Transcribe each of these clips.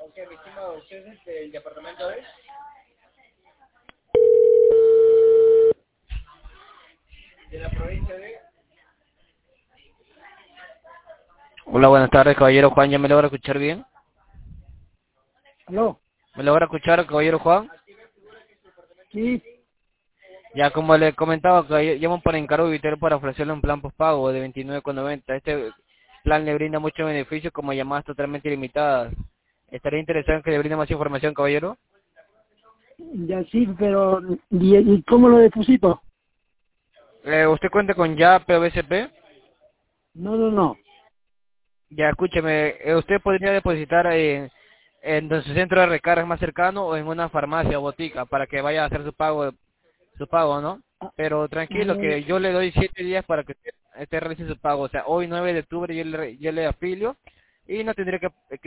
Ok, mi estimado, ¿usted es del departamento de la provincia de? Hola, buenas tardes, caballero Juan. ¿Ya me logra escuchar bien? ¿Aló? ¿Me logra escuchar, caballero Juan? Sí, Ya, como le comentaba, que llamo para encargo Vitel para ofrecerle un plan postpago de 29,90. Este plan le brinda muchos beneficios como llamadas totalmente ilimitadas. ¿Estaría interesado en que le brinde más información, caballero? ya sí, pero ¿y cómo lo deposito? ¿Usted cuenta con ya PVSP? No, no, no. Ya, escúcheme, usted podría depositar en su centro de recargas más cercano o en una farmacia o botica para que vaya a hacer su pago, ¿no? Ah, Pero tranquilo, ah, que yo le doy 7 días para que usted realice su pago. O sea, hoy 9 de octubre yo le afilio y no tendría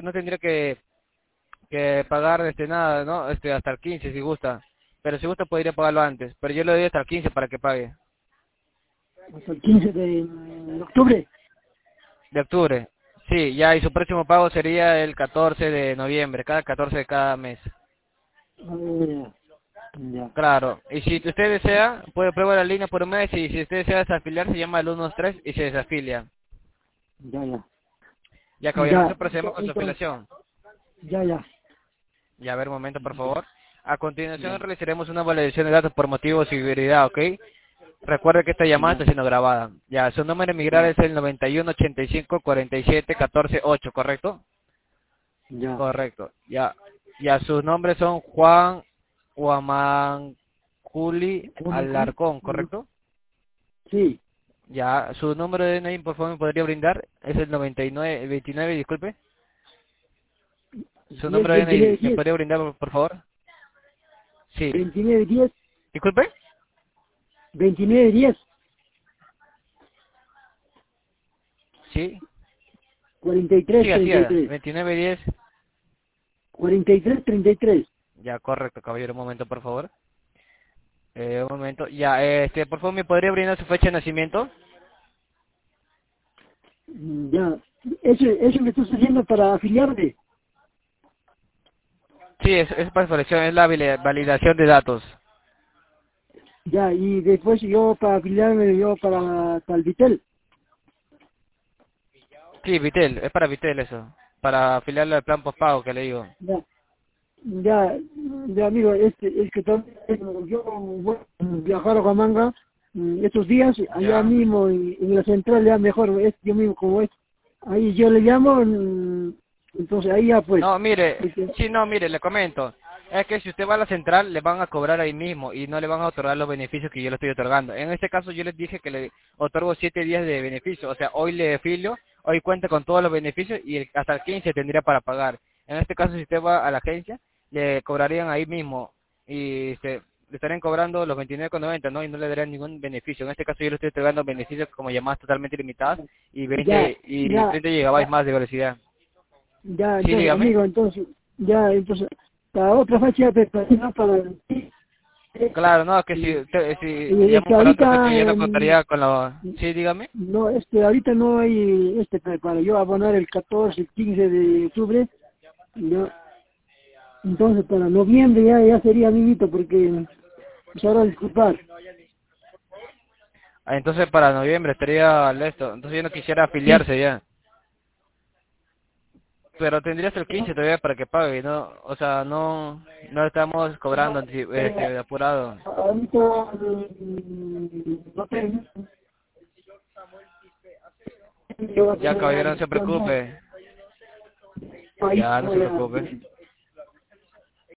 que pagar nada, ¿no? Hasta el 15 si gusta. Pero si gusta podría pagarlo antes. Pero yo le doy hasta el 15 para que pague. hasta el 15 de octubre. De octubre. Sí, ya, y su próximo pago sería el 14 de noviembre, cada 14 de cada mes. Ah, ya, ya, Claro, y si usted desea, puede probar la línea por un mes y si usted desea desafiliar, se llama el 113 y se desafilia. ya, ya, Ya, caballero, ya, entonces procedemos con su entonces, afiliación. ya, ya, Ya, a ver, un momento, por favor. A continuación realizaremos una validación de datos por motivo de seguridad, ¿ok? Recuerde que esta llamada ya, está siendo grabada. Ya, su número de migrar ya, es el 91 85 47 14 8, ¿correcto? ya, Correcto. Ya, ya, sus nombres son Juan Huamanculi ¿Cómo? Alarcón, ¿correcto? Sí, Ya, su número de DNI, por favor, me podría brindar. Es el 99, 29, disculpe. Su 10 número de 29 DNI, ¿me 10 podría brindar, por favor? Sí. 29 10 Disculpe. 29 10 Sí. 43 Siga, siga. 33 2910. 43 33. Ya, correcto, caballero. Un momento, por favor. Un momento. Ya, por favor, ¿me podría brindar su fecha de nacimiento? Ya, eso me estás haciendo para afiliarme. Sí, es para selección, es la validación de datos. Ya, y después yo para afiliarme, yo para el Vitel. Sí, Vitel, es para Vitel eso. Para afiliarle al plan postpago que le digo. Ya, ya, ya amigo, es que yo voy a viajar a Huamanga estos días, allá Ya. mismo en la central, ya mejor, es yo mismo como es. Ahí yo le llamo, entonces ahí ya pues. No, mire, Porque, sí, no, mire, le comento. Es que si usted va a la central, le van a cobrar ahí mismo y no le van a otorgar los beneficios que yo le estoy otorgando. En este caso, yo les dije que le otorgo 7 días de beneficio. O sea, hoy le afilio, hoy cuenta con todos los beneficios y hasta el 15 tendría para pagar. En este caso, si usted va a la agencia, le cobrarían ahí mismo y le estarían cobrando los 29,90, ¿no? Y no le darían ningún beneficio. En este caso, yo le estoy otorgando beneficios como llamadas totalmente ilimitadas y ya, 20 y ya, 30 gigabytes ya, más de velocidad. ya, Sí, entonces dígame. amigo, entonces, ya, entonces, para otra fecha, para, Claro, no, que si es llamo que para otra fecha ahorita ya no contaría con la... Sí, dígame. no, ahorita no hay, para yo abonar el 14 el 15 de octubre, ya, entonces para noviembre ya sería amiguito, porque, pues ahora disculpar, Ah, entonces para noviembre estaría listo. Entonces yo no quisiera sí, afiliarse ya. Pero tendría hasta el 15 todavía para que pague, ¿no? O sea, no estamos cobrando apurado. ahorita no tengo, yo Ya, caballero, no se preocupe. ahí Ya, no voy se a, preocupe.